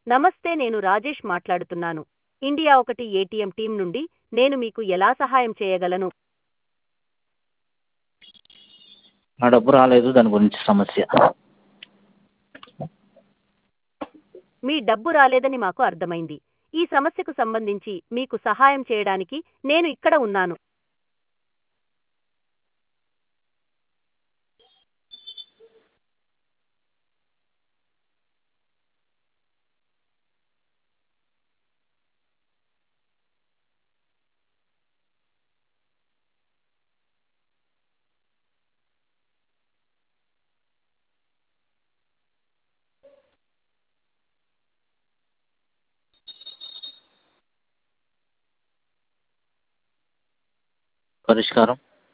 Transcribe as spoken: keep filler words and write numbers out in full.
నమస్తే, నేను రాజేష్ మాట్లాడుతున్నాను. ఇండియా ఒకటి ఏటీఎం టీం నుండి. నేను మీకు ఎలా సహాయం చేయగలను? నా డబ్బు రాలేదు, దాని గురించి సమస్య. మీ డబ్బు రాలేదని మాకు అర్థమైంది. ఈ సమస్యకు సంబంధించి మీకు సహాయం చేయడానికి నేను ఇక్కడ ఉన్నాను. పరిష్కారం